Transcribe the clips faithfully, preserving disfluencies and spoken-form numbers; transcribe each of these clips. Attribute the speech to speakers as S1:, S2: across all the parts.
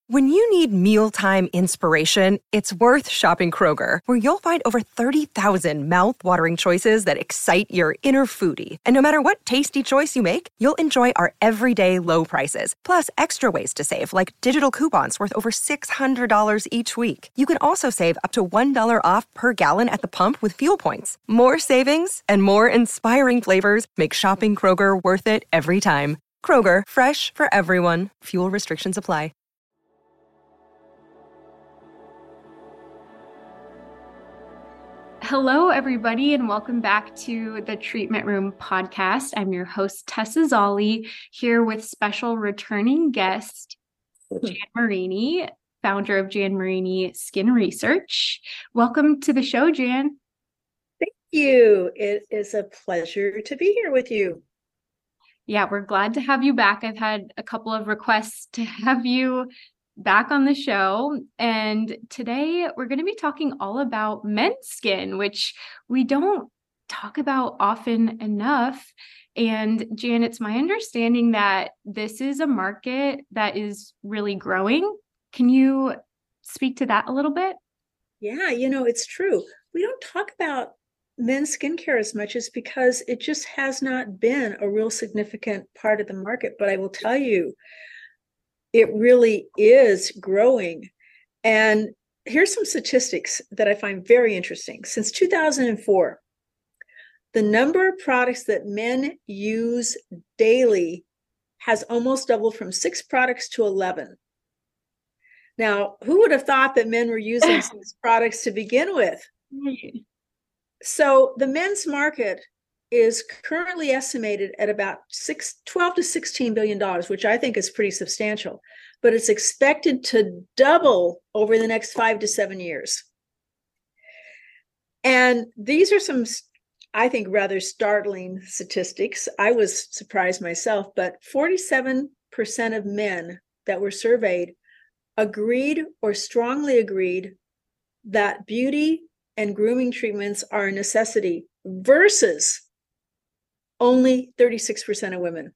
S1: When you need mealtime inspiration, it's worth shopping Kroger, where you'll find over thirty thousand mouth-watering choices that excite your inner foodie. And no matter what tasty choice you make, you'll enjoy our everyday low prices, plus extra ways to save, like digital coupons worth over six hundred dollars each week. You can also save up to one dollar off per gallon at the pump with fuel points. More savings and more inspiring flavors make shopping Kroger worth it every time. Kroger, fresh for everyone. Fuel restrictions apply.
S2: Hello, everybody, and welcome back to the Treatment Room podcast. I'm your host, Tessa Zolli, here with special returning guest, Jan Marini, founder of Jan Marini Skin Research. Welcome to the show, Jan.
S3: Thank you. It is a pleasure to be here with you.
S2: Yeah, we're glad to have you back. I've had a couple of requests to have you back on the show. And today we're going to be talking all about men's skin, which we don't talk about often enough. And Jan, it's my understanding that this is a market that is really growing. Can you speak to that a little bit?
S3: Yeah, you know, it's true. We don't talk about men's skincare as much as because it just has not been a real significant part of the market. But I will tell you, it really is growing. And here's some statistics that I find very interesting. Since two thousand four, the number of products that men use daily has almost doubled from six products to eleven. Now, who would have thought that men were using six products to begin with? So the men's market is currently estimated at about six, twelve to sixteen billion dollars, which I think is pretty substantial, but it's expected to double over the next five to seven years. And these are some, I think, rather startling statistics. I was surprised myself, but forty-seven percent of men that were surveyed agreed or strongly agreed that beauty and grooming treatments are a necessity versus only thirty-six percent of women.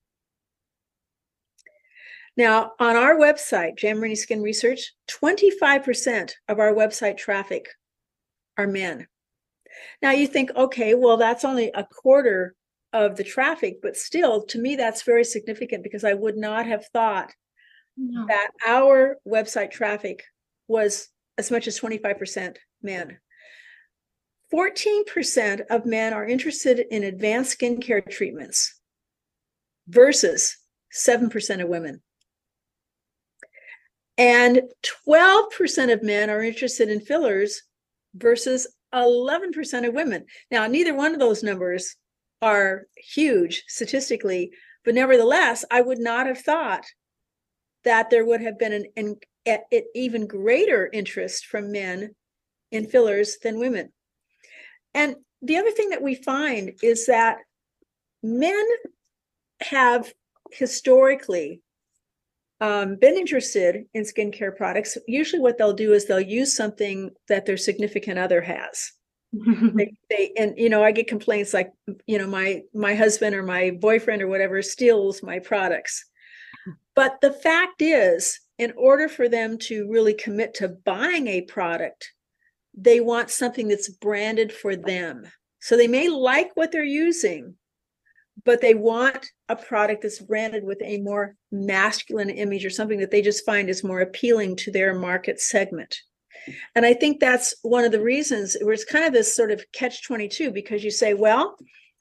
S3: Now, on our website, Jan Marini Skin Research, twenty-five percent of our website traffic are men. Now you think, okay, well, that's only a quarter of the traffic, but still, to me, that's very significant because I would not have thought no. that our website traffic was as much as twenty-five percent men. fourteen percent of men are interested in advanced skincare treatments versus seven percent of women. And twelve percent of men are interested in fillers versus eleven percent of women. Now, neither one of those numbers are huge statistically, but nevertheless, I would not have thought that there would have been an, an, an even greater interest from men in fillers than women. And the other thing that we find is that men have historically um, been interested in skincare products. Usually what they'll do is they'll use something that their significant other has. they, they, and, you know, I get complaints like, you know, my, my husband or my boyfriend or whatever steals my products. But the fact is, in order for them to really commit to buying a product, they want something that's branded for them. So they may like what they're using, but they want a product that's branded with a more masculine image or something that they just find is more appealing to their market segment. And I think that's one of the reasons where it's kind of this sort of catch twenty-two, because you say, well,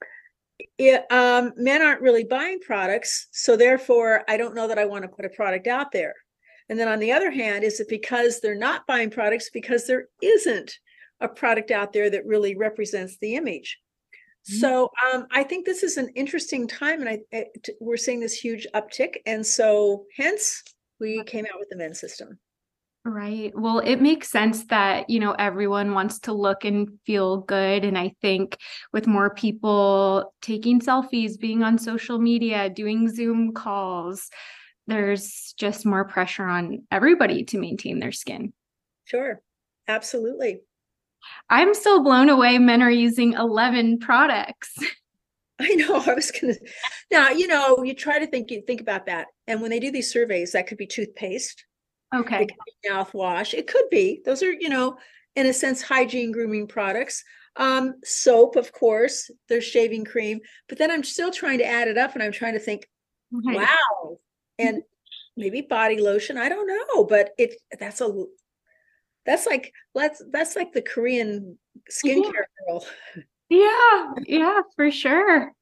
S3: it, um, men aren't really buying products, so therefore I don't know that I want to put a product out there. And then on the other hand, is it because they're not buying products because there isn't a product out there that really represents the image? Mm-hmm. So um, I think this is an interesting time, and I, I, t- we're seeing this huge uptick. And so hence we came out with the men's system.
S2: Right. Well, it makes sense that, you know, everyone wants to look and feel good. And I think with more people taking selfies, being on social media, doing Zoom calls, there's just more pressure on everybody to maintain their skin.
S3: Sure. Absolutely.
S2: I'm still blown away men are using eleven products.
S3: I know. I was going to. Now, you know, you try to think, you think about that. And when they do these surveys, that could be toothpaste.
S2: Okay.
S3: It could be mouthwash. It could be. Those are, you know, in a sense, hygiene grooming products. Um, soap, of course, there's shaving cream, but then I'm still trying to add it up and I'm trying to think,
S2: Right.
S3: wow. And maybe body lotion. I don't know, but it that's a that's like let's that's like the Korean skincare girl.
S2: Yeah, yeah, for sure.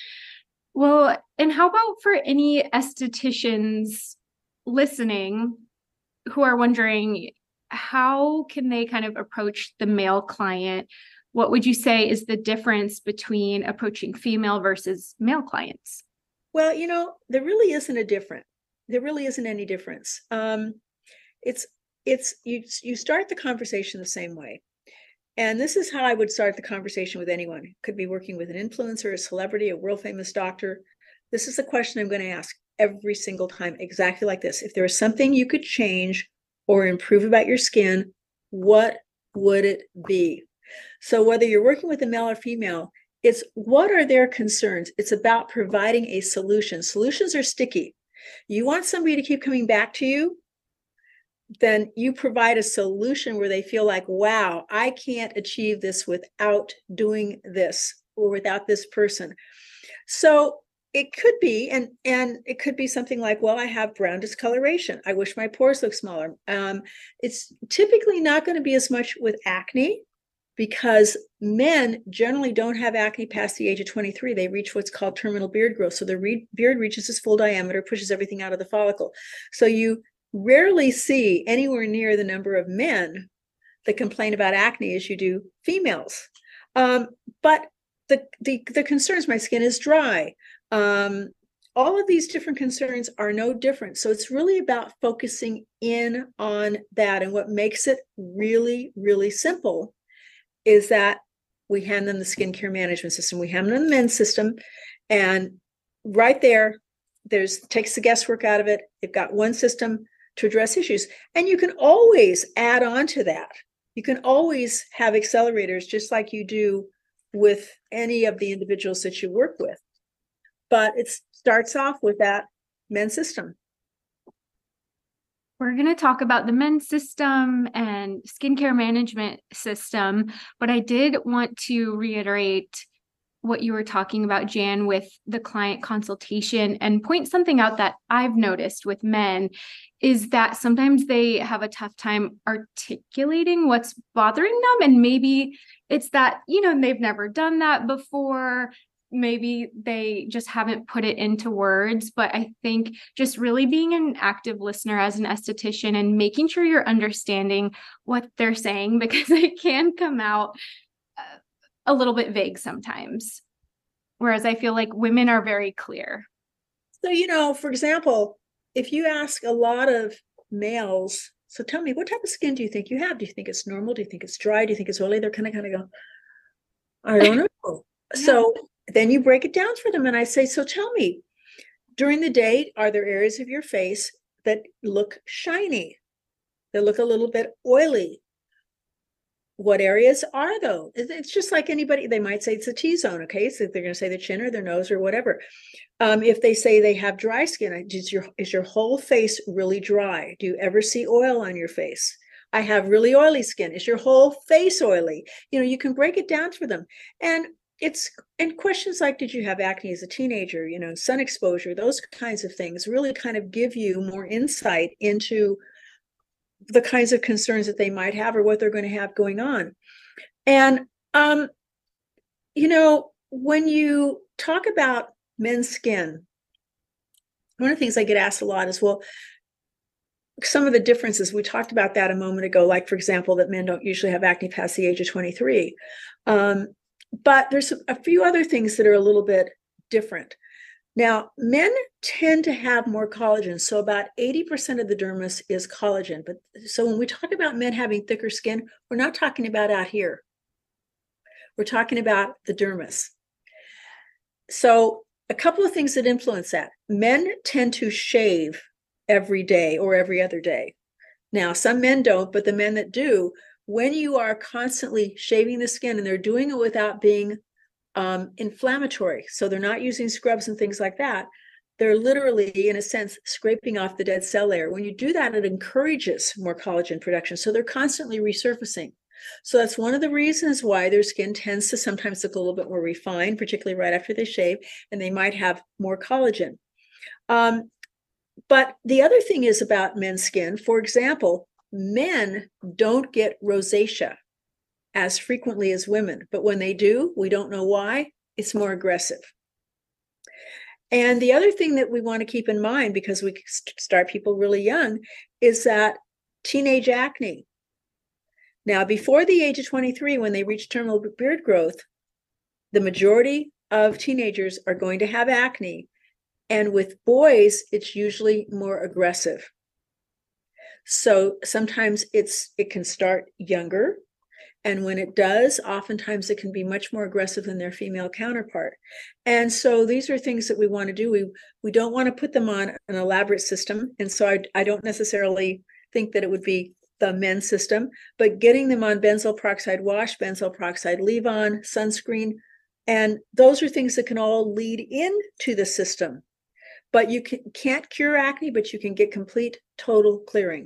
S2: Well, and how about for any estheticians listening who are wondering how can they kind of approach the male client? What would you say is the difference between approaching female versus male clients?
S3: Well, you know, there really isn't a difference. There really isn't any difference. Um, it's it's you you start the conversation the same way. And this is how I would start the conversation with anyone. It could be working with an influencer, a celebrity, a world famous doctor. This is the question I'm going to ask every single time, exactly like this. If there was something you could change or improve about your skin, what would it be? So whether you're working with a male or female, it's what are their concerns? It's about providing a solution. Solutions are sticky. You want somebody to keep coming back to you, then you provide a solution where they feel like, wow, I can't achieve this without doing this or without this person. So it could be, and and it could be something like, well, I have brown discoloration. I wish my pores looked smaller. Um, it's typically not going to be as much with acne because men generally don't have acne past the age of twenty-three. They reach what's called terminal beard growth. So the re- beard reaches its full diameter, pushes everything out of the follicle. So you rarely see anywhere near the number of men that complain about acne as you do females. Um, but the, the, the concerns, my skin is dry. Um, all of these different concerns are no different. So it's really about focusing in on that. And what makes it really, really simple is that we hand them the skincare management system. We hand them the men's system. And right there, there's takes the guesswork out of it. They've got one system to address issues. And you can always add on to that. You can always have accelerators just like you do with any of the individuals that you work with. But it starts off with that men's system.
S2: We're going to talk about the men's system and skincare management system, but I did want to reiterate what you were talking about, Jan, with the client consultation and point something out that I've noticed with men is that sometimes they have a tough time articulating what's bothering them. And maybe it's that, you know, they've never done that before. Maybe they just haven't put it into words, but I think just really being an active listener as an esthetician and making sure you're understanding what they're saying, because it can come out uh, a little bit vague sometimes. Whereas I feel like women are very clear.
S3: So, you know, for example, if you ask a lot of males, so tell me, what type of skin do you think you have? Do you think it's normal? Do you think it's dry? Do you think it's oily? They're kind of kind of go, I don't know. Yeah. So then you break it down for them. And I say, so tell me, during the day, are there areas of your face that look shiny? That look a little bit oily? What areas are those? It's just like anybody, they might say it's a T-zone, okay? So they're going to say the chin or their nose or whatever. Um, if they say they have dry skin, is your, is your whole face really dry? Do you ever see oil on your face? I have really oily skin. Is your whole face oily? You know, you can break it down for them. And it's, and questions like, did you have acne as a teenager? You know, sun exposure, those kinds of things really kind of give you more insight into the kinds of concerns that they might have or what they're going to have going on. And, um, you know, when you talk about men's skin, one of the things I get asked a lot is, well, some of the differences, we talked about that a moment ago, like, for example, that men don't usually have acne past the age of twenty-three. Um, but there's a few other things that are a little bit different. Now, men tend to have more collagen. So about eighty percent of the dermis is collagen. But so when we talk about men having thicker skin, we're not talking about out here. We're talking about the dermis. So a couple of things that influence that. Men tend to shave every day or every other day. Now, some men don't, but the men that do, when you are constantly shaving the skin and they're doing it without being Um, inflammatory, so they're not using scrubs and things like that, they're literally, in a sense, scraping off the dead cell layer. When you do that, it encourages more collagen production. So they're constantly resurfacing. So that's one of the reasons why their skin tends to sometimes look a little bit more refined, particularly right after they shave, and they might have more collagen. Um, but the other thing is about men's skin, for example, men don't get rosacea as frequently as women, but when they do, we don't know why, it's more aggressive. And the other thing that we want to keep in mind, because we start people really young, is that teenage acne. Now, before the age of twenty-three, when they reach terminal beard growth, the majority of teenagers are going to have acne. And with boys, it's usually more aggressive. So sometimes it's it can start younger. And when it does, oftentimes it can be much more aggressive than their female counterpart. And so these are things that we want to do. We we don't want to put them on an elaborate system. And so I, I don't necessarily think that it would be the men's system, but getting them on benzoyl peroxide wash, benzoyl peroxide leave-on, sunscreen, and those are things that can all lead into the system. But you can, can't cure acne, but you can get complete, total clearing.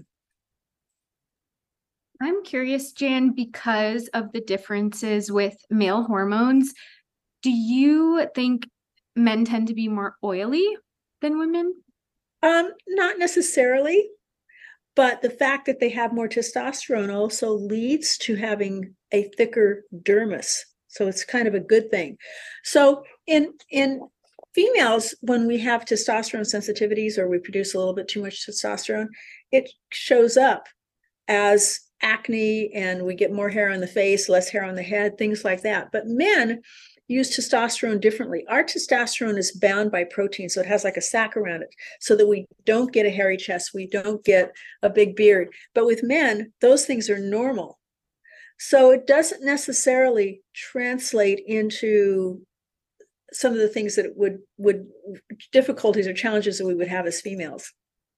S2: I'm curious, Jan, because of the differences with male hormones, do you think men tend to be more oily than women?
S3: Um, not necessarily, but the fact that they have more testosterone also leads to having a thicker dermis. So it's kind of a good thing. So in in females, when we have testosterone sensitivities or we produce a little bit too much testosterone, it shows up as acne, and we get more hair on the face, less hair on the head, things like that. But men use testosterone differently. Our testosterone is bound by protein, so it has like a sac around it, so that we don't get a hairy chest, we don't get a big beard. But with men, those things are normal. So it doesn't necessarily translate into some of the things that it would, would difficulties or challenges that we would have as females.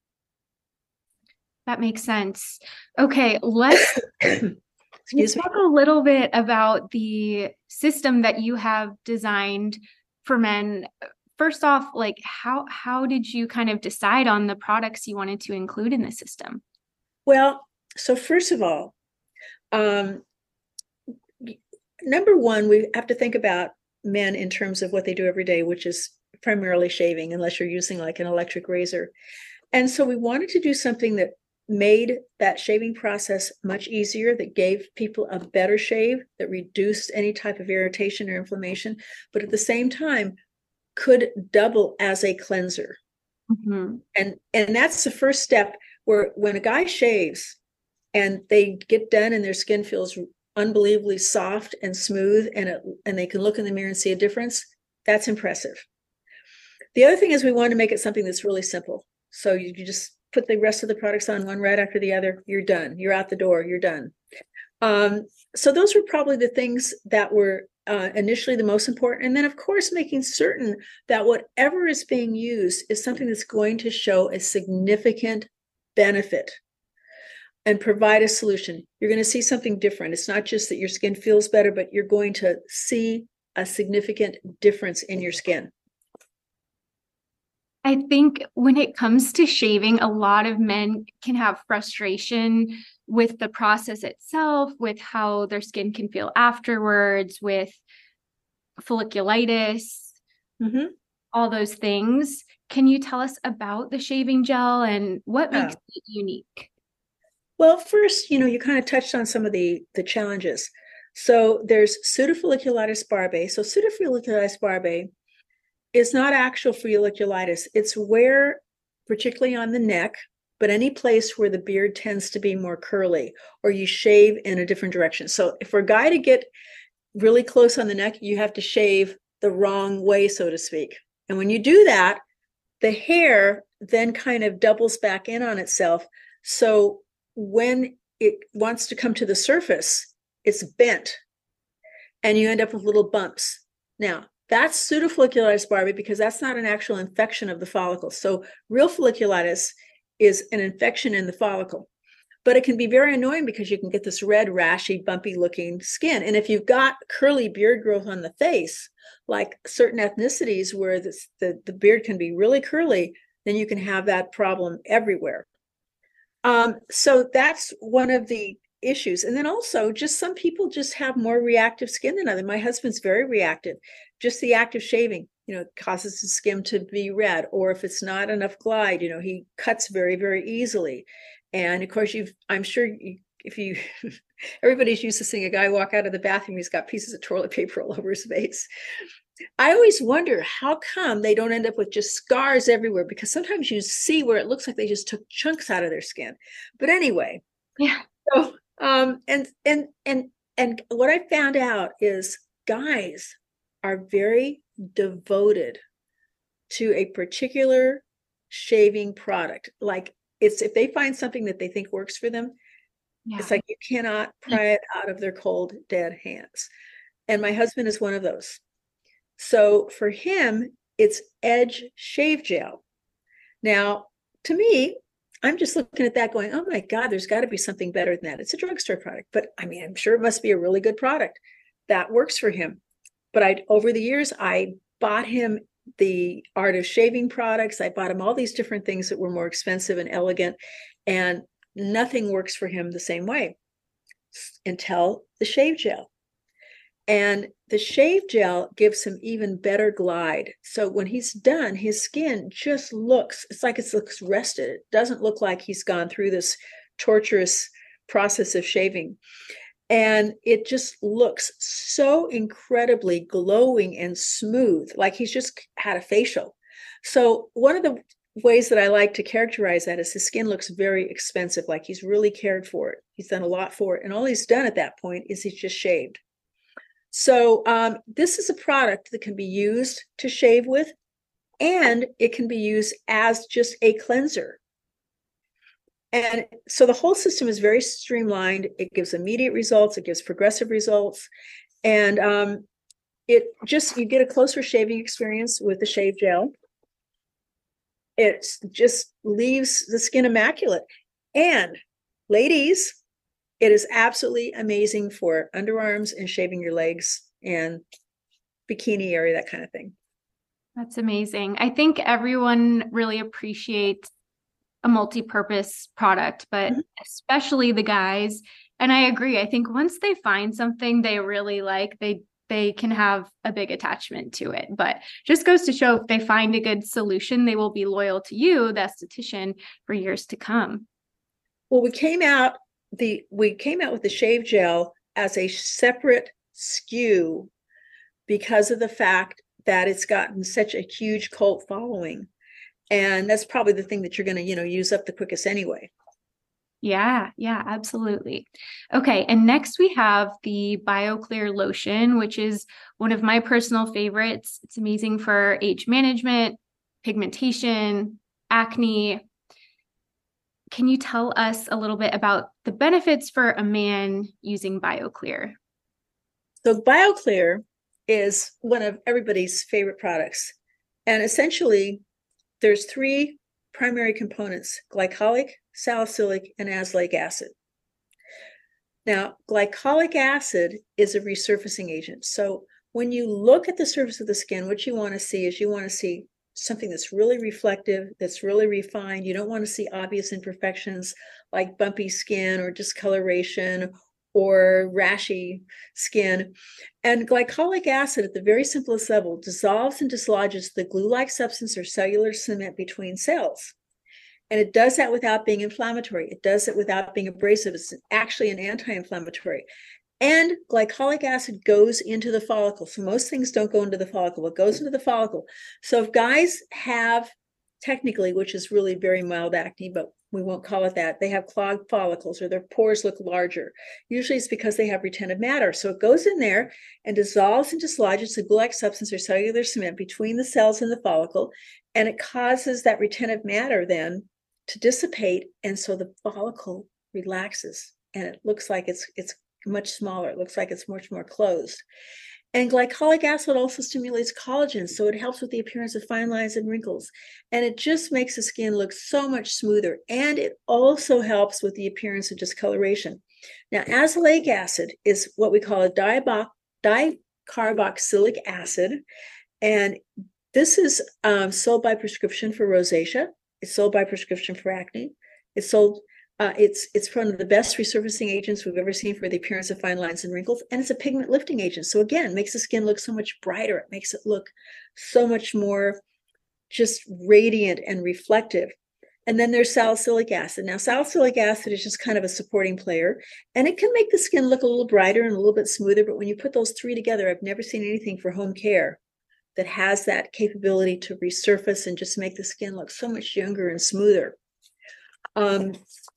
S2: That makes sense. Okay, let's, let's talk a little bit about the system that you have designed for men. First off, like how how did you kind of decide on the products you wanted to include in the system?
S3: Well, so first of all, um, number one, we have to think about men in terms of what they do every day, which is primarily shaving, unless you're using like an electric razor. And so we wanted to do something that made that shaving process much easier, that gave people a better shave, that reduced any type of irritation or inflammation, but at the same time could double as a cleanser. Mm-hmm. And, and that's the first step, where when a guy shaves and they get done and their skin feels unbelievably soft and smooth, and it, and they can look in the mirror and see a difference, that's impressive. The other thing is we want to make it something that's really simple. So you, you just put the rest of the products on one right after the other, you're done. You're out the door, you're done. Um, so those were probably the things that were uh, initially the most important. And then, of course, making certain that whatever is being used is something that's going to show a significant benefit and provide a solution. You're going to see something different. It's not just that your skin feels better, but you're going to see a significant difference in your skin.
S2: I think when it comes to shaving, a lot of men can have frustration with the process itself, with how their skin can feel afterwards, with folliculitis, mm-hmm. all those things. Can you tell us about the shaving gel and what makes oh. it unique?
S3: Well, first, you know, you kind of touched on some of the, the challenges. So there's pseudofolliculitis barbae. So pseudofolliculitis barbae is not actual folliculitis. It's where, particularly on the neck, but any place where the beard tends to be more curly or you shave in a different direction. So if for a guy to get really close on the neck, you have to shave the wrong way, so to speak. And when you do that, the hair then kind of doubles back in on itself. So when it wants to come to the surface, it's bent and you end up with little bumps. Now, that's pseudofolliculitis barbae because that's not an actual infection of the follicle. So real folliculitis is an infection in the follicle. but it can be very annoying because you can get this red, rashy, bumpy looking skin. And if you've got curly beard growth on the face, like certain ethnicities where this, the, the beard can be really curly, then you can have that problem everywhere. Um, so that's one of the issues. And then also just some people just have more reactive skin than others. My husband's very reactive. Just the act of shaving, you know, causes his skin to be red. Or if it's not enough glide, you know, he cuts very, very easily. And of course, you've, I'm sure you, if you, everybody's used to seeing a guy walk out of the bathroom, he's got pieces of toilet paper all over his face. I always wonder how come they don't end up with just scars everywhere, because sometimes you see where it looks like they just took chunks out of their skin. But anyway,
S2: yeah.
S3: So, um, and and and and what I found out is guys are very devoted to a particular shaving product. Like it's if they find something that they think works for them, yeah. It's like you cannot pry it out of their cold, dead hands. And my husband is one of those. So for him, it's Edge Shave Gel. Now, to me, I'm just looking at that going, oh my God, there's got to be something better than that. It's a drugstore product, but I mean, I'm sure it must be a really good product that works for him. But I, over the years, I bought him the Art of Shaving products. I bought him all these different things that were more expensive and elegant, and nothing works for him the same way until the Shave Gel. And the Shave Gel gives him even better glide. So when he's done, his skin just looks, it's like it looks rested. It doesn't look like he's gone through this torturous process of shaving. And it just looks so incredibly glowing and smooth, like he's just had a facial. So one of the ways that I like to characterize that is his skin looks very expensive, like he's really cared for it. He's done a lot for it. And all he's done at that point is he's just shaved. So um, this is a product that can be used to shave with, and it can be used as just a cleanser. And so the whole system is very streamlined. It gives immediate results. It gives progressive results. And um, it just, you get a closer shaving experience with the Shave Gel. It just leaves the skin immaculate. And ladies, it is absolutely amazing for underarms and shaving your legs and bikini area, that kind of thing.
S2: That's amazing. I think everyone really appreciates a multi-purpose product, but mm-hmm. especially the guys. And I agree. I think once they find something they really like, they they can have a big attachment to it. But just goes to show, if they find a good solution, they will be loyal to you, the esthetician, for years to come.
S3: Well, we came out the we came out with the Shave Gel as a separate S K U because of the fact that it's gotten such a huge cult following. And that's probably the thing that you're going to, you know, use up the quickest anyway.
S2: Yeah, yeah, absolutely. Okay. And next we have the BioClear lotion, which is one of my personal favorites. It's amazing for age management, pigmentation, acne. Can you tell us a little bit about the benefits for a man using BioClear?
S3: So BioClear is one of everybody's favorite products. And essentially, there's three primary components: glycolic, salicylic, and azelaic acid. Now, glycolic acid is a resurfacing agent. So when you look at the surface of the skin, what you want to see is you want to see something that's really reflective, that's really refined. You don't want to see obvious imperfections like bumpy skin or discoloration or rashy skin. And glycolic acid, at the very simplest level, dissolves and dislodges the glue-like substance or cellular cement between cells. And it does that without being inflammatory. It does it without being abrasive. It's actually an anti-inflammatory. And glycolic acid goes into the follicle. So most things don't go into the follicle. It goes into the follicle. So if guys have, technically, which is really very mild acne, but we won't call it that, they have clogged follicles or their pores look larger. Usually it's because they have retentive matter. So it goes in there and dissolves and dislodges the glue-like substance or cellular cement between the cells in the follicle. And it causes that retentive matter then to dissipate. And so the follicle relaxes and it looks like it's it's much smaller. It looks like it's much more closed. And glycolic acid also stimulates collagen, so it helps with the appearance of fine lines and wrinkles. And it just makes the skin look so much smoother. And it also helps with the appearance of discoloration. Now, azelaic acid is what we call a dibo- dicarboxylic acid. And this is um, sold by prescription for rosacea. It's sold by prescription for acne. It's sold Uh, it's it's one of the best resurfacing agents we've ever seen for the appearance of fine lines and wrinkles, and it's a pigment lifting agent. So again, makes the skin look so much brighter. It makes it look so much more just radiant and reflective. And then there's salicylic acid. Now, salicylic acid is just kind of a supporting player, and it can make the skin look a little brighter and a little bit smoother. But when you put those three together, I've never seen anything for home care that has that capability to resurface and just make the skin look so much younger and smoother. Um,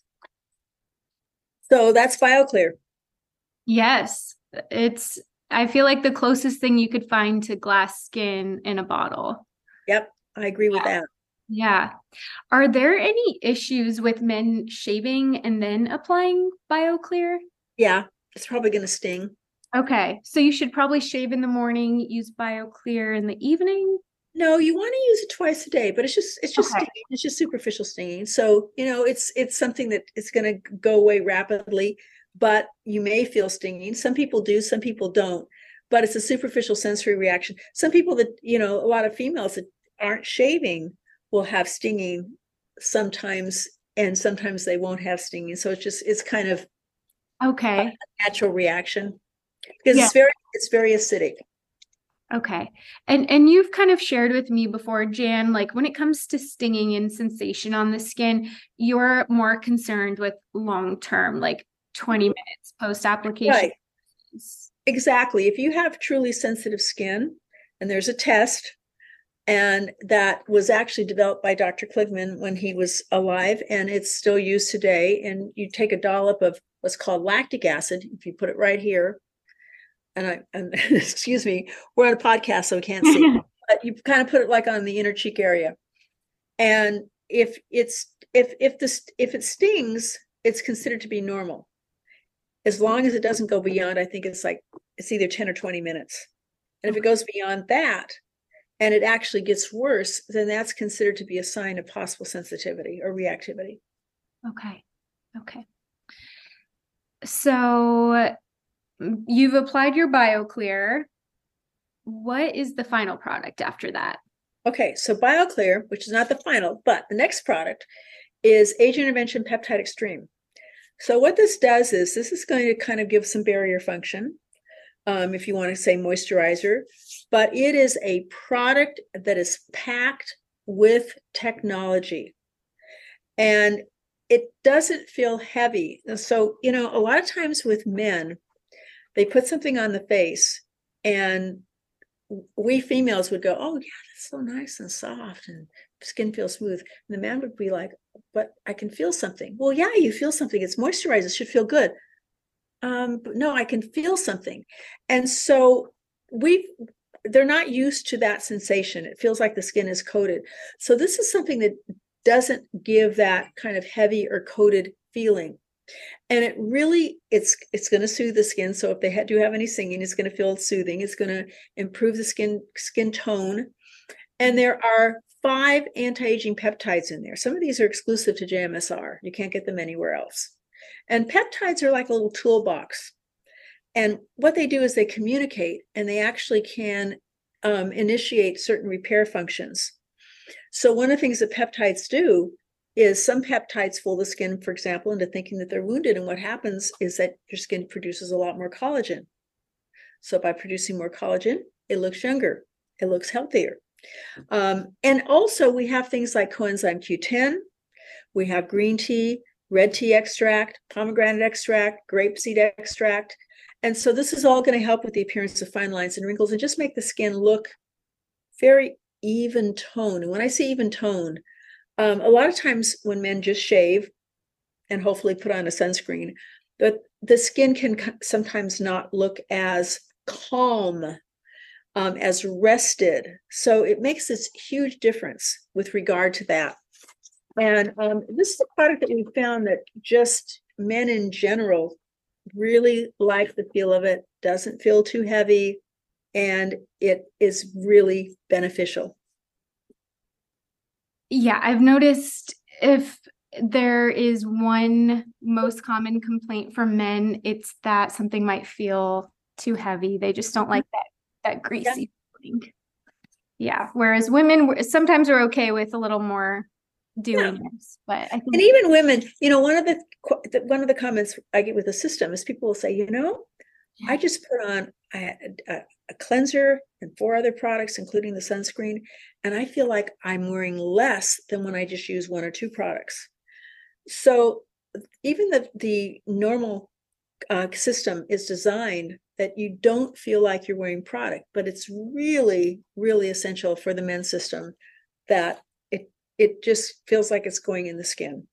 S3: So that's BioClear.
S2: Yes, it's, I feel like the closest thing you could find to glass skin in a bottle.
S3: Yep, I agree with that.
S2: Yeah. Are there any issues with men shaving and then applying BioClear?
S3: Yeah, it's probably going to sting.
S2: Okay, so you should probably shave in the morning, use BioClear in the evening?
S3: No, you want to use it twice a day, but it's just it's just
S2: Okay.
S3: stinging. It's just superficial stinging. So, you know, it's it's something that it's going to go away rapidly, but you may feel stinging. Some people do, some people don't, but it's a superficial sensory reaction. Some people that, you know, a lot of females that aren't shaving will have stinging sometimes, and sometimes they won't have stinging. So it's just it's kind of
S2: Okay.
S3: a natural reaction because
S2: Yeah.
S3: it's very it's very acidic.
S2: Okay. And and you've kind of shared with me before, Jan, like when it comes to stinging and sensation on the skin, you're more concerned with long term, like twenty minutes post application.
S3: Right. Exactly. If you have truly sensitive skin, and there's a test, and that was actually developed by Doctor Kligman when he was alive, and it's still used today. And you take a dollop of what's called lactic acid, if you put it right here, and I, and excuse me, we're on a podcast, so we can't see, but you kind of put it like on the inner cheek area. And if it's, if, if this, if it stings, it's considered to be normal. As long as it doesn't go beyond, I think it's like, it's either ten or twenty minutes. And if it goes beyond that, and it actually gets worse, then that's considered to be a sign of possible sensitivity or reactivity.
S2: Okay. Okay. So you've applied your BioClear. What is the final product after that?
S3: Okay, so BioClear, which is not the final, but the next product is Age Intervention Peptide Extreme. So what this does is this is going to kind of give some barrier function, um, if you want to say moisturizer, but it is a product that is packed with technology. And it doesn't feel heavy. So, you know, a lot of times with men, they put something on the face and we females would go, oh yeah, that's so nice and soft and skin feels smooth. And the man would be like, but I can feel something. Well, yeah, you feel something. It's moisturized. It should feel good. Um, but no, I can feel something. And so we they're not used to that sensation. It feels like the skin is coated. So this is something that doesn't give that kind of heavy or coated feeling. And it really, it's it's going to soothe the skin. So if they ha- do have any singing, it's going to feel soothing. It's going to improve the skin skin tone. And there are five anti-aging peptides in there. Some of these are exclusive to J M S R. You can't get them anywhere else. And peptides are like a little toolbox. And what they do is they communicate, and they actually can um, initiate certain repair functions. So one of the things that peptides do is some peptides fool the skin, for example, into thinking that they're wounded. And what happens is that your skin produces a lot more collagen. So by producing more collagen, it looks younger, it looks healthier. Um, and also we have things like coenzyme Q ten, we have green tea, red tea extract, pomegranate extract, grapeseed extract. And so this is all going to help with the appearance of fine lines and wrinkles and just make the skin look very even tone. And when I say even tone, um, a lot of times when men just shave and hopefully put on a sunscreen, but the skin can sometimes not look as calm, um, as rested. So it makes this huge difference with regard to that. And um, this is a product that we found that just men in general really like the feel of it. Doesn't feel too heavy. and it is really beneficial.
S2: Yeah, I've noticed if there is one most common complaint from men, it's that something might feel too heavy. They just don't like that that greasy yeah. feeling. Yeah. Whereas women sometimes are okay with a little more dewiness, yeah. but I think
S3: and even women, you know, one of the one of the comments I get with the system is people will say, you know, I just put on a, a, a cleanser and four other products, including the sunscreen, and I feel like I'm wearing less than when I just use one or two products. So even the the normal uh, system is designed that you don't feel like you're wearing product, but it's really, really essential for the men's system that it it just feels like it's going in the skin.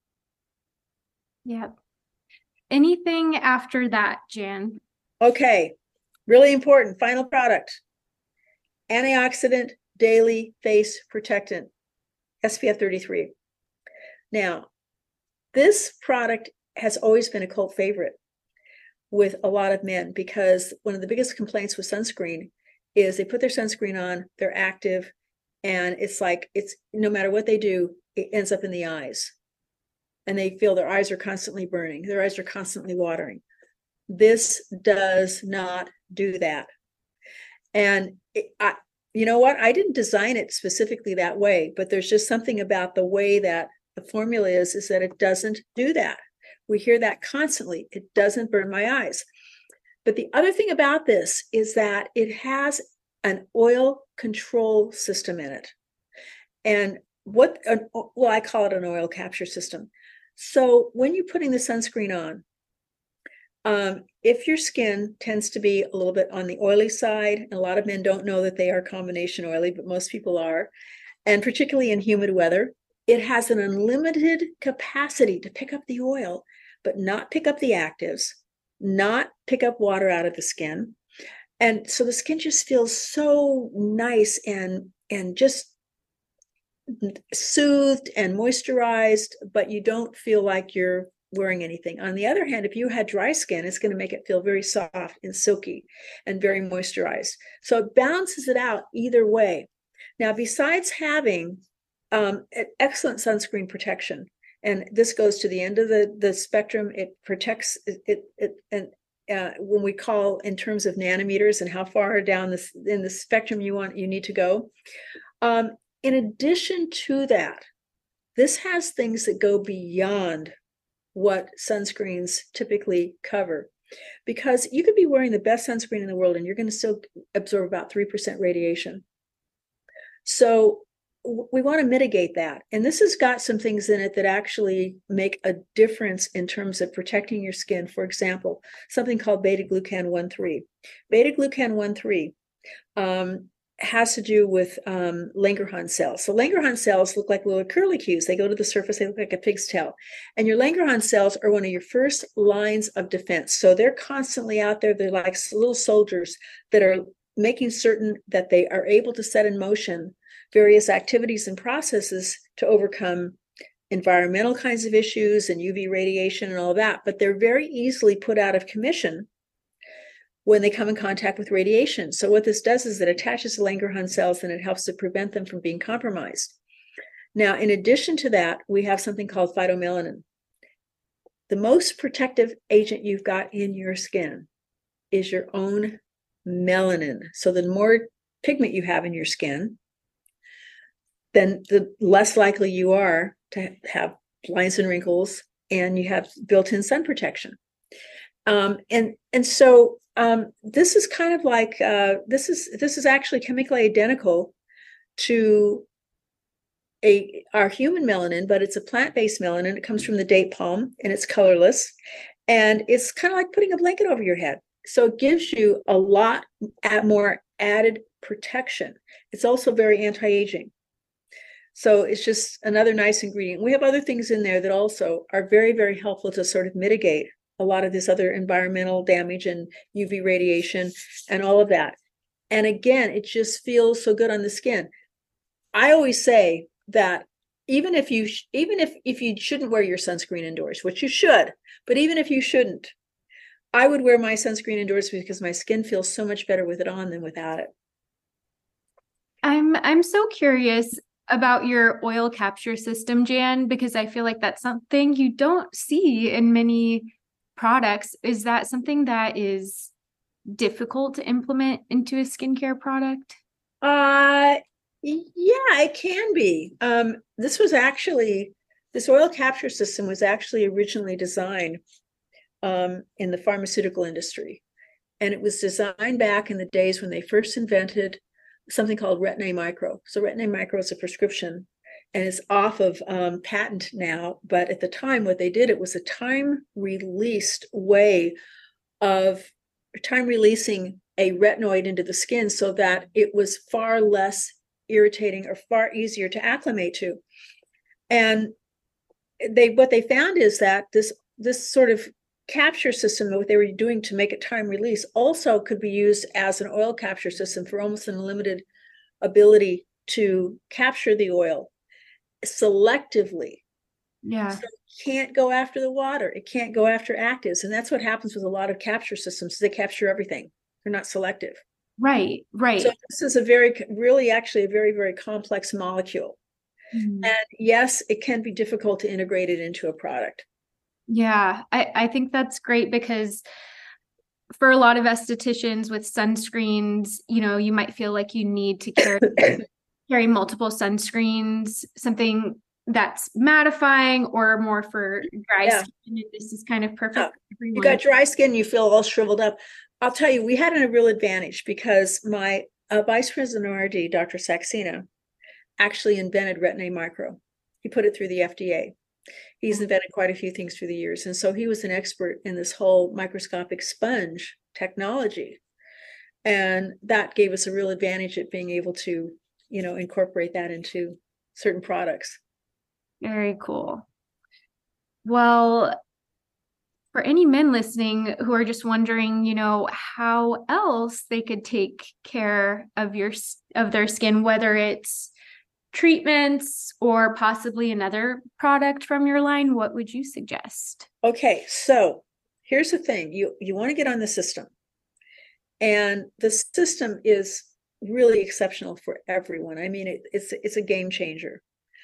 S2: Yeah. Anything after that, Jan?
S3: Okay, really important. Final product. Antioxidant Daily Face Protectant, S P F thirty-three. Now, this product has always been a cult favorite with a lot of men because one of the biggest complaints with sunscreen is they put their sunscreen on, they're active, and it's like, it's no matter what they do, it ends up in the eyes. And they feel their eyes are constantly burning. Their eyes are constantly watering. This does not do that. And it, I, you know what? I didn't design it specifically that way, but there's just something about the way that the formula is, is that it doesn't do that. We hear that constantly. It doesn't burn my eyes. But the other thing about this is that it has an oil control system in it. And what, well, I call it an oil capture system. So when you're putting the sunscreen on, um, if your skin tends to be a little bit on the oily side, and a lot of men don't know that they are combination oily, but most people are, and particularly in humid weather, it has an unlimited capacity to pick up the oil, but not pick up the actives, not pick up water out of the skin. And so the skin just feels so nice and, and just soothed and moisturized, but you don't feel like you're wearing anything. On the other hand, if you had dry skin, it's going to make it feel very soft and silky and very moisturized. So it balances it out either way. Now, besides having um, excellent sunscreen protection, and this goes to the end of the, the spectrum, it protects it, it, it and uh, when we call in terms of nanometers and how far down this in the spectrum you want you need to go. Um, in addition to that, this has things that go beyond what sunscreens typically cover, because you could be wearing the best sunscreen in the world and you're going to still absorb about three percent radiation. So we want to mitigate that. And this has got some things in it that actually make a difference in terms of protecting your skin. For example, something called beta-glucan one three. Beta-glucan one three um, has to do with um, Langerhans cells. So Langerhans cells look like little curlicues. They go to the surface, they look like a pig's tail. And your Langerhans cells are one of your first lines of defense. So they're constantly out there. They're like little soldiers that are making certain that they are able to set in motion various activities and processes to overcome environmental kinds of issues and U V radiation and all that. But they're very easily put out of commission when they come in contact with radiation. So what this does is it attaches to Langerhans cells and it helps to prevent them from being compromised. Now, in addition to that, we have something called phytomelanin. The most protective agent you've got in your skin is your own melanin. So the more pigment you have in your skin, then the less likely you are to have lines and wrinkles, and you have built-in sun protection. Um, and and so um, this is kind of like uh, this is this is actually chemically identical to a our human melanin, but it's a plant-based melanin. It comes from the date palm, and it's colorless, and it's kind of like putting a blanket over your head. So it gives you a lot more added protection. It's also very anti-aging. So it's just another nice ingredient. We have other things in there that also are very, very helpful to sort of mitigate a lot of this other environmental damage and U V radiation and all of that. And again, it just feels so good on the skin. I always say that even if you even if if you shouldn't wear your sunscreen indoors, which you should, but even if you shouldn't, I would wear my sunscreen indoors because my skin feels so much better with it on than without it.
S2: I'm I'm so curious about your oil capture system, Jan, because I feel like that's something you don't see in many products. Is that something that is difficult to implement into a skincare product?
S3: Uh, yeah, it can be. Um, this was actually, this oil capture system was actually originally designed um, in the pharmaceutical industry. And it was designed back in the days when they first invented something called Retin-A Micro. So Retin-A Micro is a prescription and it's off of um, patent now. But at the time, what they did, it was a time-released way of time releasing a retinoid into the skin so that it was far less irritating or far easier to acclimate to. And they what they found is that this this sort of capture system, what they were doing to make it time release, also could be used as an oil capture system for almost unlimited ability to capture the oil selectively.
S2: Yeah.
S3: So it can't go after the water. It can't go after actives. And that's what happens with a lot of capture systems. They capture everything. They're not selective.
S2: Right, right.
S3: So this is a very, really actually a very, very complex molecule. Mm-hmm. And yes, it can be difficult to integrate it into a product.
S2: Yeah, I, I think that's great because for a lot of estheticians with sunscreens, you know, you might feel like you need to carry, carry multiple sunscreens, something that's mattifying or more for dry
S3: yeah.
S2: skin. And this is kind of perfect.
S3: Yeah.
S2: For everyone.
S3: You got dry skin, you feel all shriveled up. I'll tell you, we had a real advantage because my uh, vice president of R and D, Doctor Saxena, actually invented Retin-A Micro. He put it through the F D A. He's invented quite a few things through the years. And so he was an expert in this whole microscopic sponge technology. And that gave us a real advantage at being able to, you know, incorporate that into certain products.
S2: Very cool. Well, for any men listening who are just wondering, you know, how else they could take care of your of their skin, whether it's treatments or possibly another product from your line, what would you suggest?
S3: Okay, so here's the thing. You you want to get on the system. And the system is really exceptional for everyone. I mean, it, it's it's a game changer.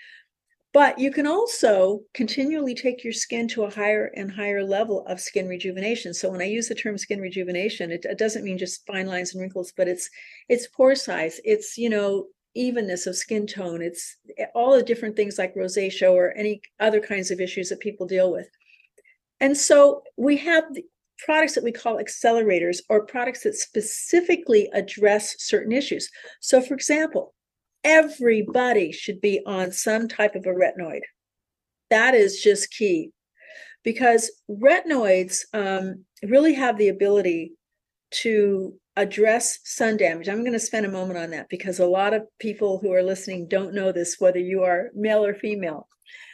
S3: But you can also continually take your skin to a higher and higher level of skin rejuvenation. So when I use the term skin rejuvenation, it, it doesn't mean just fine lines and wrinkles, but it's it's pore size, it's, you know, evenness of skin tone, it's all the different things like rosacea or any other kinds of issues that people deal with. And so we have the products that we call accelerators, or products that specifically address certain issues. So for example, everybody should be on some type of a retinoid. That is just key, because retinoids um, really have the ability to address sun damage. I'm going to spend a moment on that because a lot of people who are listening don't know this, whether you are male or female.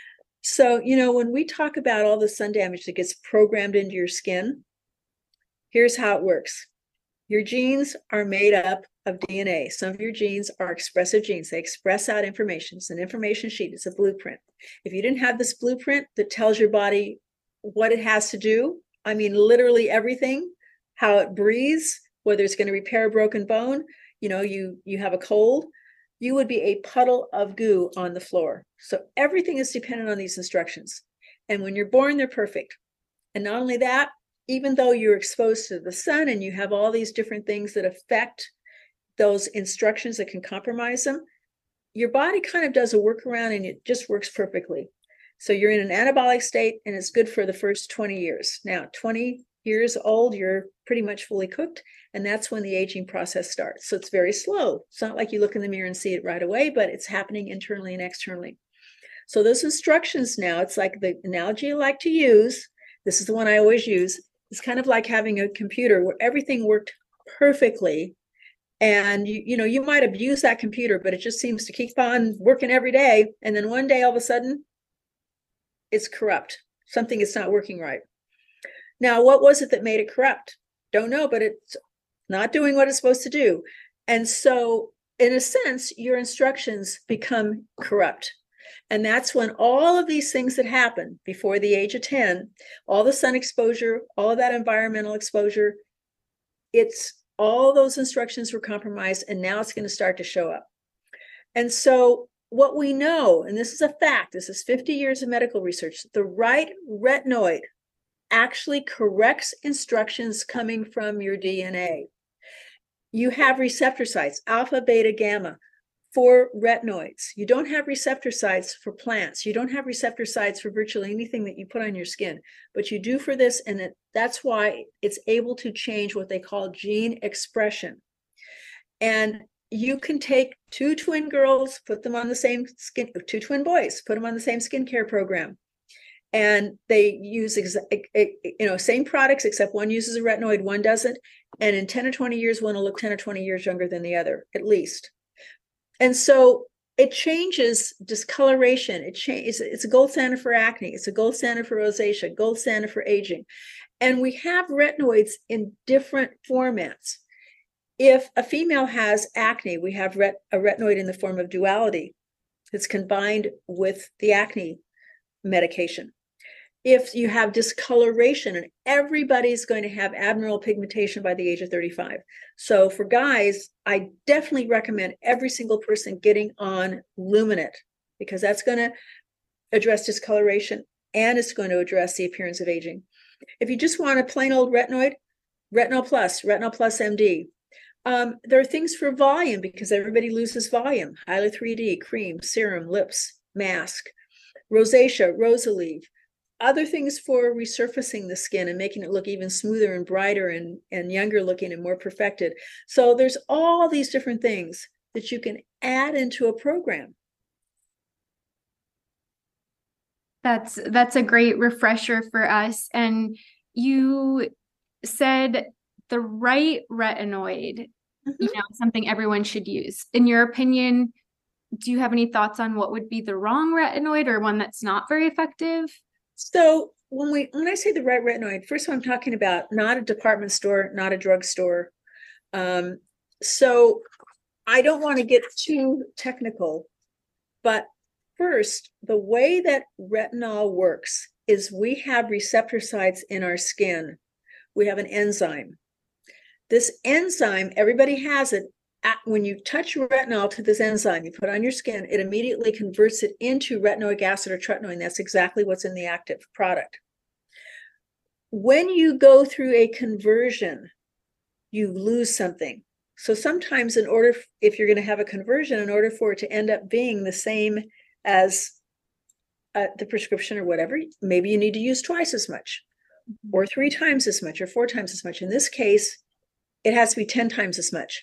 S3: So, you know, when we talk about all the sun damage that gets programmed into your skin, here's how it works. Your genes are made up of D N A. Some of your genes are expressive genes. They express out information. It's an information sheet. It's a blueprint. If you didn't have this blueprint that tells your body what it has to do, I mean, literally everything, how it breathes, whether it's going to repair a broken bone, you know, you, you have a cold, you would be a puddle of goo on the floor. So everything is dependent on these instructions. And when you're born, they're perfect. And not only that, even though you're exposed to the sun and you have all these different things that affect those instructions that can compromise them, your body kind of does a workaround and it just works perfectly. So you're in an anabolic state and it's good for the first twenty years. Now, twenty years old, you're pretty much fully cooked, and that's when the aging process starts. So it's very slow. It's not like you look in the mirror and see it right away, but it's happening internally and externally. So those instructions now, it's like the analogy I like to use. This is the one I always use. It's kind of like having a computer where everything worked perfectly. And you, you know, you might abuse that computer, but it just seems to keep on working every day. And then one day, all of a sudden, it's corrupt. Something is not working right. Now, what was it that made it corrupt? Don't know, but it's not doing what it's supposed to do. And so, in a sense, your instructions become corrupt. And that's when all of these things that happen before the age of ten, all the sun exposure, all of that environmental exposure, it's all those instructions were compromised, and now it's going to start to show up. And so what we know, and this is a fact, this is fifty years of medical research, the right retinoid actually corrects instructions coming from your D N A. You have receptor sites, alpha, beta, gamma, for retinoids. You don't have receptor sites for plants. You don't have receptor sites for virtually anything that you put on your skin, but you do for this, and it, that's why it's able to change what they call gene expression. And you can take two twin girls, put them on the same skin, two twin boys, put them on the same skincare program. And they use, exa- you know, same products, except one uses a retinoid, one doesn't. And in ten or twenty years, one will look ten or twenty years younger than the other, at least. And so it changes discoloration. It changes. It's a gold standard for acne. It's a gold standard for rosacea, gold standard for aging. And we have retinoids in different formats. If a female has acne, we have ret- a retinoid in the form of Duality. It's combined with the acne medication. If you have discoloration, and everybody's going to have abnormal pigmentation by the age of thirty-five. So for guys, I definitely recommend every single person getting on Luminate, because that's going to address discoloration and it's going to address the appearance of aging. If you just want a plain old retinoid, Retinol Plus, Retinol Plus M D. Um, there are things for volume, because everybody loses volume. Hyla three D, cream, serum, lips, mask. Rosacea, Rosalieve. Other things for resurfacing the skin and making it look even smoother and brighter and, and younger looking and more perfected. So there's all these different things that you can add into a program.
S2: That's that's a great refresher for us. And you said the right retinoid, mm-hmm. you know, something everyone should use. In your opinion, do you have any thoughts on what would be the wrong retinoid, or one that's not very effective?
S3: So when we when I say the right retinoid, first of all, I'm talking about not a department store, not a drugstore. Um, so I don't want to get too technical, but first, the way that retinol works is we have receptor sites in our skin. We have an enzyme. This enzyme, everybody has it. When you touch retinol to this enzyme, you put on your skin, it immediately converts it into retinoic acid or tretinoin. That's exactly what's in the active product. When you go through a conversion, you lose something. So sometimes in order, if you're going to have a conversion, in order for it to end up being the same as uh, the prescription or whatever, maybe you need to use twice as much, or three times as much, or four times as much. In this case, it has to be ten times as much.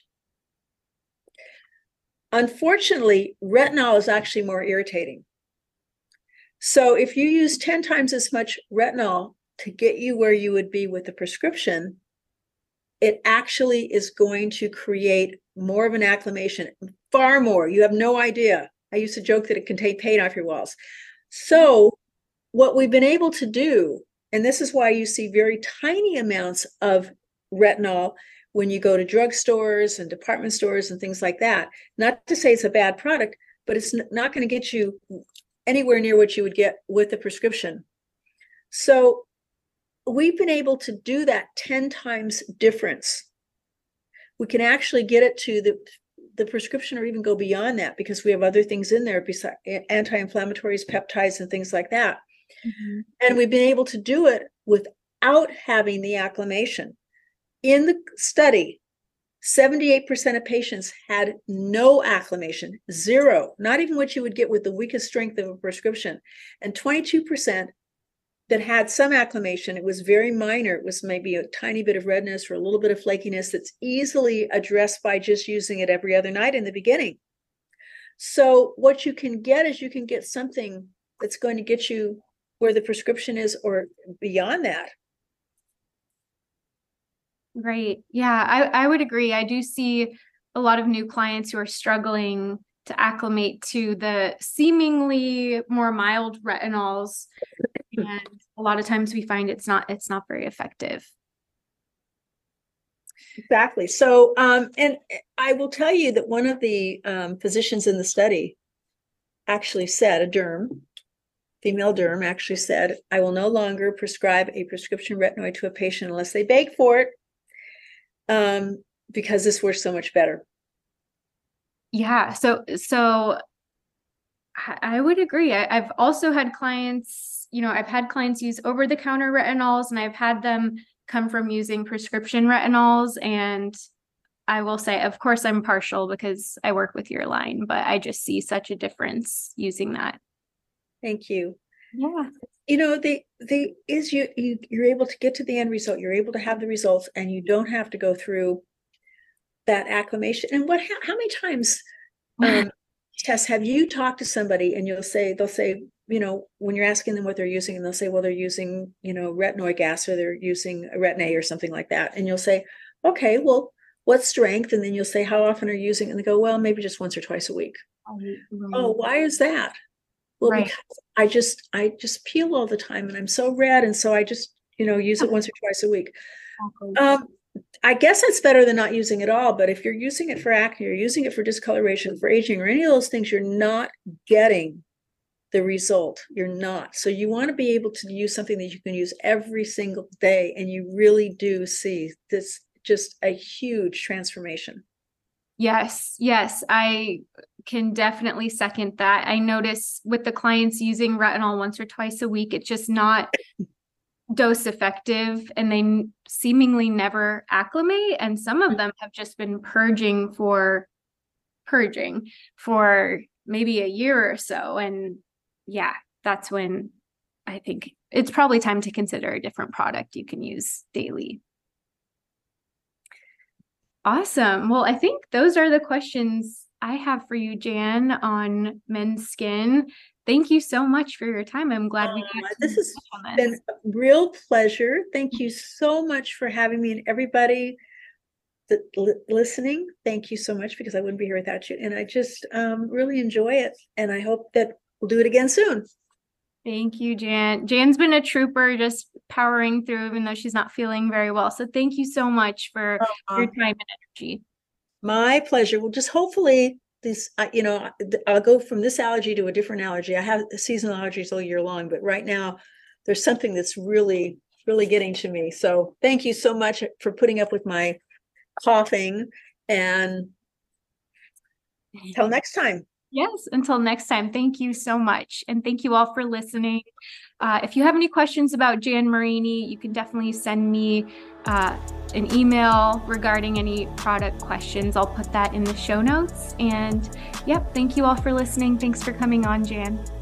S3: Unfortunately, retinol is actually more irritating. So if you use ten times as much retinol to get you where you would be with the prescription, it actually is going to create more of an acclimation, far more. You have no idea. I used to joke that it can take paint off your walls. So what we've been able to do, and this is why you see very tiny amounts of retinol when you go to drugstores and department stores and things like that. Not to say it's a bad product, but it's not going to get you anywhere near what you would get with a prescription. So we've been able to do that ten times difference. We can actually get it to the, the prescription, or even go beyond that, because we have other things in there besides anti-inflammatories, peptides, and things like that. Mm-hmm. And we've been able to do it without having the acclimation. In the study, seventy-eight percent of patients had no acclimation, zero, not even what you would get with the weakest strength of a prescription. And twenty-two percent that had some acclimation, it was very minor. It was maybe a tiny bit of redness or a little bit of flakiness that's easily addressed by just using it every other night in the beginning. So what you can get is you can get something that's going to get you where the prescription is, or beyond that.
S2: Right. Yeah, I, I would agree. I do see a lot of new clients who are struggling to acclimate to the seemingly more mild retinols. And a lot of times we find it's not, it's not very effective.
S3: Exactly. So, um, and I will tell you that one of the um, physicians in the study actually said, a derm, female derm actually said, I will no longer prescribe a prescription retinoid to a patient unless they beg for it, um, because this works so much better.
S2: Yeah. So, so I, I would agree. I, I've also had clients, you know, I've had clients use over-the-counter retinols, and I've had them come from using prescription retinols. And I will say, of course, I'm partial because I work with your line, but I just see such a difference using that.
S3: Thank you.
S2: Yeah.
S3: You know, the the is you, you you're able to get to the end result. You're able to have the results, and you don't have to go through that acclimation. And what how, how many times, um, Tess, have you talked to somebody and you'll say they'll say, you know, when you're asking them what they're using, and they'll say, well, they're using, you know, retinoic acid, or they're using a Retin-A or something like that, and you'll say, okay, well, what strength? And then you'll say, how often are you using? And they go, well, maybe just once or twice a week. Mm-hmm. Oh, why is that? Well, right. Because I just, I just peel all the time, and I'm so red. And so I just, you know, use it once or twice a week. Okay. Um, I guess that's better than not using it all. But if you're using it for acne, you're using it for discoloration, for aging, or any of those things, you're not getting the result. You're not. So you want to be able to use something that you can use every single day. And you really do see this just a huge transformation.
S2: Yes, yes, I can definitely second that. I notice with the clients using retinol once or twice a week, it's just not dose effective, and they seemingly never acclimate. And some of them have just been purging for purging for maybe a year or so. And yeah, that's when I think it's probably time to consider a different product you can use daily. Awesome. Well, I think those are the questions I have for you, Jan, on men's skin. Thank you so much for your time. I'm glad we got
S3: uh, this has been a real pleasure. Thank you so much for having me, and everybody that li- listening. Thank you so much, because I wouldn't be here without you. And I just um, really enjoy it. And I hope that we'll do it again soon.
S2: Thank you, Jan. Jan's been a trooper, just powering through, even though she's not feeling very well. So thank you so much for uh-huh. your time and energy.
S3: My pleasure. Well, just hopefully this, uh, you know, I'll go from this allergy to a different allergy. I have seasonal allergies all year long, but right now there's something that's really, really getting to me. So thank you so much for putting up with my coughing, and until next time.
S2: Yes, until next time. Thank you so much. And thank you all for listening. Uh, if you have any questions about Jan Marini, you can definitely send me uh, an email regarding any product questions. I'll put that in the show notes. And yep, thank you all for listening. Thanks for coming on, Jan.